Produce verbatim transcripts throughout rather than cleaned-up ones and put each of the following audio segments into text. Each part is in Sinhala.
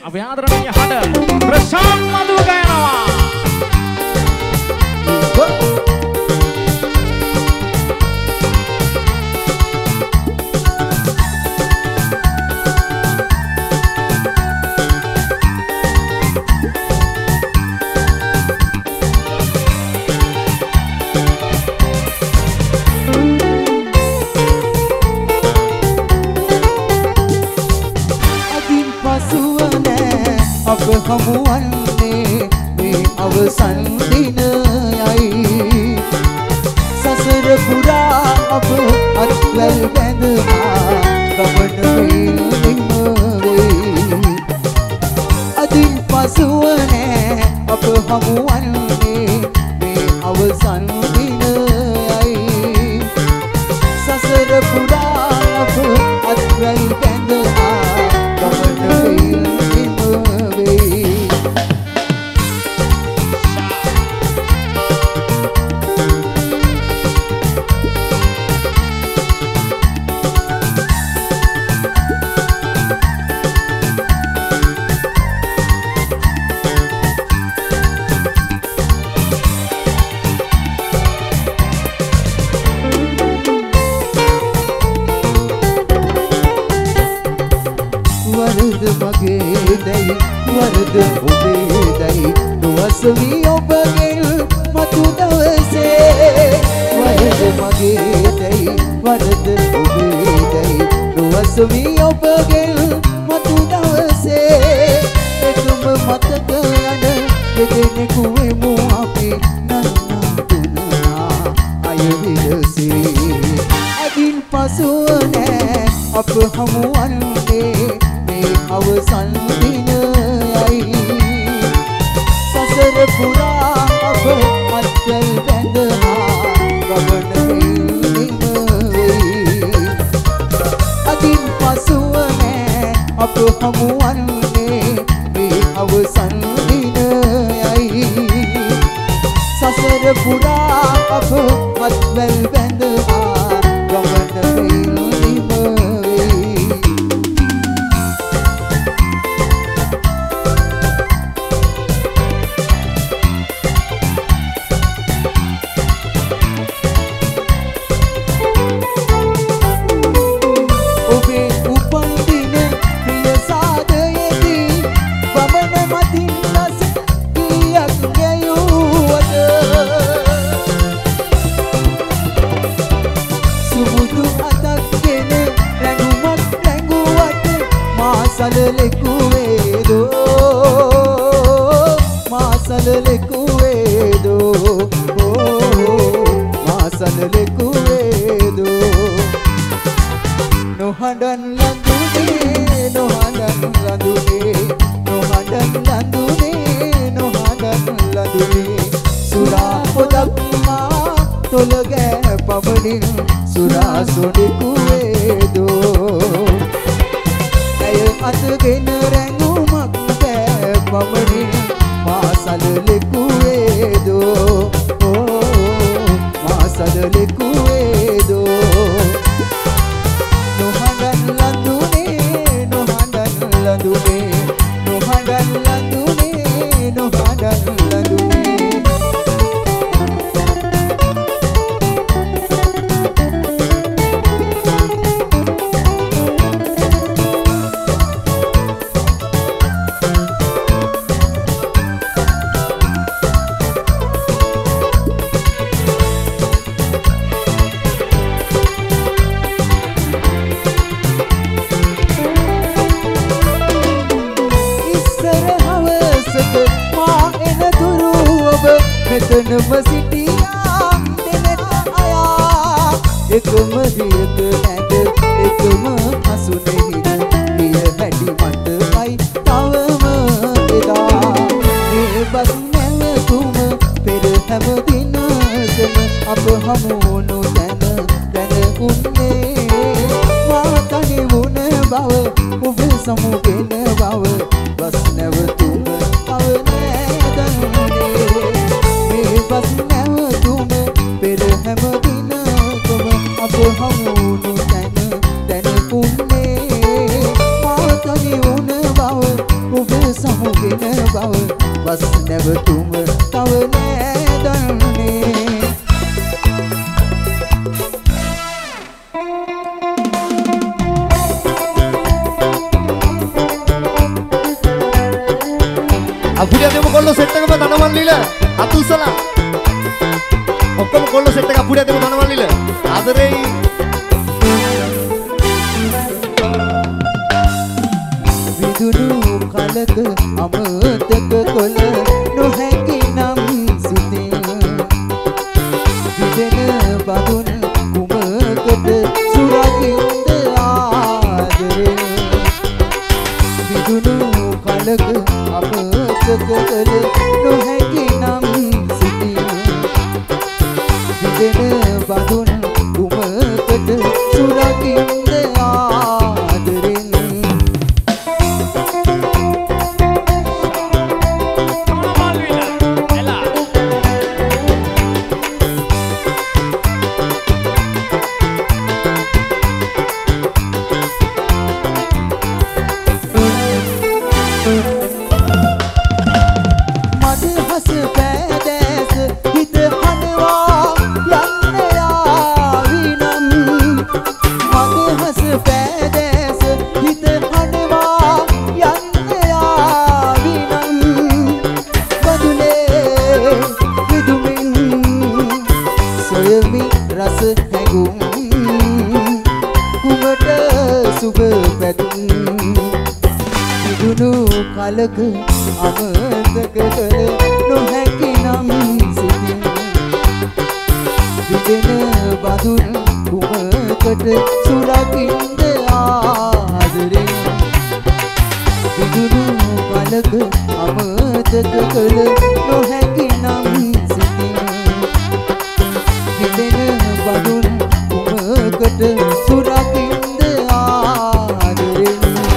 අපි ආදරණීය හඬ ප්‍රශාන්ත් මధు ගයනවා. අප හමුවන්නේ මේ අවසන් දිනයයි සසර පුරා අප අත්වැල් බැඳලා ගමන වේලිම වේ අදින් පසුව නෑ අප හමුවන්නේ මේ අවසන් දිනයයි සසර පුරා අප අත්වැල් බැඳලා ගමන වේලිම වරද ඔබේ දැයි නොවසවි ඔබගෙන් මතු දවසේ වරද මගේ දැයි වරද ඔබේ දැයි නොවසවි ඔබගෙන් මතු දවසේ එකම මතක යන දෙදෙනෙකු වෙමු අපි නන්නා තුනා අය විලසේ අදින් පසුව නෑ අප හමුවන්නේ මේ අවසන් සසර පුරා අප අත්වැල් බැඳලා ගමන වේලිම වේ අදින් පසුව නෑ අප හමුවන්නේ මේ අවසන් දිනයයි සසර පුරා අප අත්වැල් බැඳලා ගමන වේලිම වේ Masalelekuedo Masalelekuedo Masalelekuedo No handan landune No handan landune No handan landune No handan landune Sura podakma Tolage pamanin Sura sodekuedo අතගෙන රැඟුමක් බෑ පමණින් මාසලලෙකුවේදෝ මාසලලෙකුවේදෝ නොහඬන් ලඳුනේ නොහඬන් ලඳුනේ නොහඬන් ලඳුනේ නොහඬන් ලඳුනේ මෙතනම සිටියා දෙනට අයා එකම දියක නැද එකම හසුනෙහිද පිය හැටි මටයි තවම එදා මේ බස් නැවතුම පෙර හැම දිනකම අප හමුවුණු තැන දැනුන්නේ මා තනි වුණ බව ඔබ සමුගෙන බව බස් නැවතුම තව නෑ දන්නේ බස් නැවතුම පෙර හැම දිනකම අප හමුවුණු තැන දැනුන්නේ මා තනි වුණ බව ඔබ ඔබ සමුගෙන බව වස් නැවතුම තව නෑ දන්නේ අපුඩිය දෙමු කොල්ල සෙට් එකම ධනවල්ලිල අතුසලා ඔක්කොම කොල්ල සෙට් එක අපුඩිය දෙමු ධනවල්ලිල ආදරේ විදුණු කලක අමතක කොළ නොහැකි නම් සිතේ විදෙන බඳුන් කුමකට සුරකින්ද ආදරේ විදුණු කලක අමතක කොළ නොහැකි නම් සිතේ විදෙන බඳුන් කුමකට සුරකින්ද ආදරේ කලක අමතක කළ නොහැකි නම් සිතින් විදෙන බඳුන් කුමකට සුරකින්ද ආදරේ විදුණු කලක අමතක කළ නොහැකි නම් සිතින් විදෙන බඳුන් කුමකට සුරකින්ද ආදරේ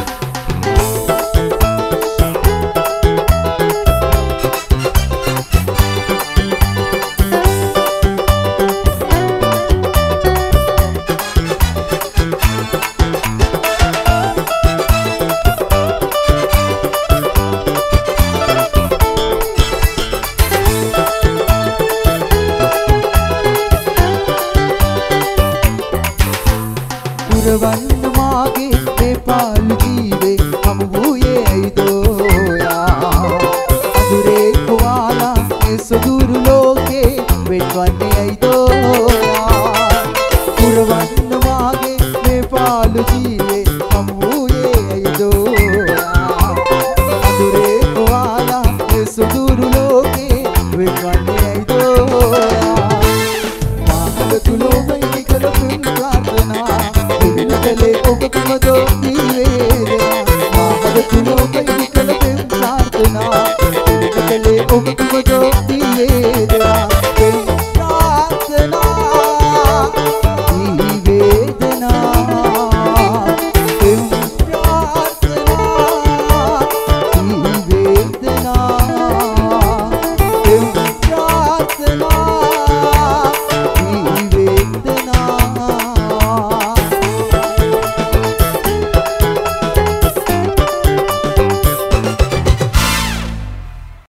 පුරවන්න මාගේ මේ පාළු ජීවේ හමු වූයේ ඇයිදෝයා අඳුරේ කුවාලා මේ සොදුරු ලෝකේ වෙන්වන්නේ ඇයිදෝයා පුරවන්න මාගේ මේ පාළු ජීවේ හමු වූයේ ඇයිදෝයා අඳුරේ කුවාලා මේ සොදුරු ලෝකේ වෙන්වන්නේ ඇයිදෝයා මාහල තුලෝමයි කලපින් ප්‍රාර්ථනා කලේ ඔබ කුමදෝ නිවේදනා මාහද තුලෝකයි කලපෙන් ප්‍රාර්ථනා කලේ ඔබ